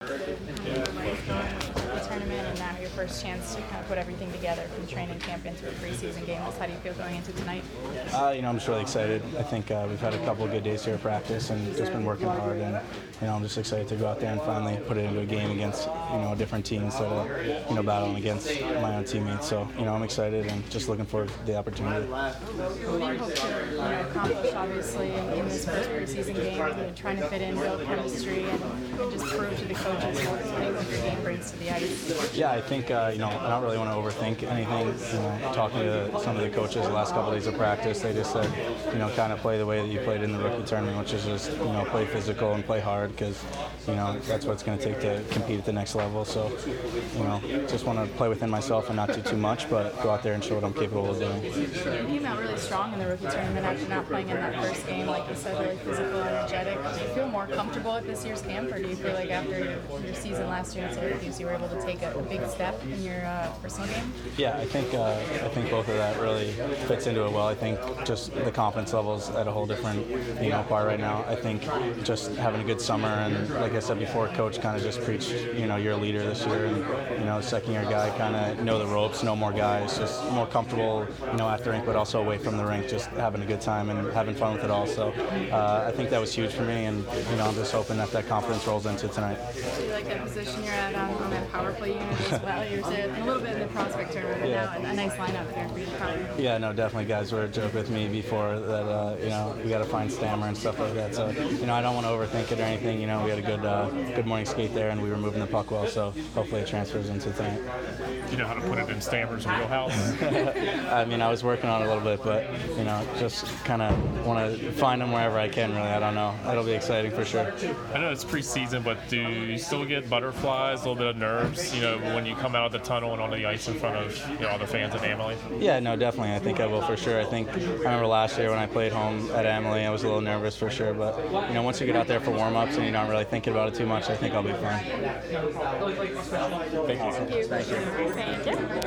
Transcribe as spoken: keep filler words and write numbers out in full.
The tournament and now your first chance to kind of put everything together from training camp into a preseason game. How do you feel going into tonight? Uh, you know, I'm just really excited. I think uh, we've had a couple of good days here at practice and just been working hard. And you know, I'm just excited to go out there and finally put it into a game against you know a different team instead of you know battling against my own teammates. So you know, I'm excited and just looking forward to the opportunity. What do you hope to you know, accomplish, obviously, in, in this first preseason game? You know, trying to fit in, build chemistry, and, and just prove to the coaches what what your game brings to the ice. Yeah, I think uh, you know I don't really want to overthink anything. You know, talking to some of the coaches the last couple of days of practice, they just said you know kind of play the way that you played in the rookie tournament, which is just you know play physical and play hard because you know that's what it's going to take to compete at the next level. So you know just want to play within myself and not do too much, but go out there and show what I'm capable of doing. You came out really strong in the rookie tournament after not playing in that first game, like you said, really physical and energetic. Do you feel more comfortable at this year's camp, or do you feel like after your, your season last year in Syracuse, you were able to take a, a big step in your uh, personal game? Yeah, I think uh, I think both of that really fits into it well. I think just the confidence levels at a whole different you know part right now. I think just having a good summer and like I said before, Coach kind of just preached you know you're a leader this year, and you know second year guy kind of know the ropes, know more guys, just more comfortable you know at the rink, but also away from the rink, just having a good time and having fun with it all. So uh, I think that was huge for me, and you know I'm just hoping that that confidence rolls into tonight. Do you like that position you're at on, on that power play unit as well? You're a little bit in the prospect tournament, but Yeah. now a nice lineup here for you to come. Yeah, no, definitely guys were a joke with me before that, uh, you know, we got to find Stammer and stuff like that. So, you know, I don't want to overthink it or anything. You know, we had a good uh, good morning skate there, and we were moving the puck well, so hopefully it transfers into tonight. You know how to put it in Stammer's wheelhouse? I mean, I was working on it a little bit, but, you know, just kind of want to find them wherever I can, really. I don't know. It'll be exciting for sure. I know it's preseason, but do you still get butterflies, a little bit of nerves, you know, when you come out of the tunnel and onto the ice in front of, you know, all the fans at Emily? Yeah, no, definitely. I think I will for sure. I think I remember last year when I played home at Emily, I was a little nervous for sure. But, you know, once you get out there for warm-ups and you're not really thinking about it too much, I think I'll be fine. Thank you. Thank you. Thank you.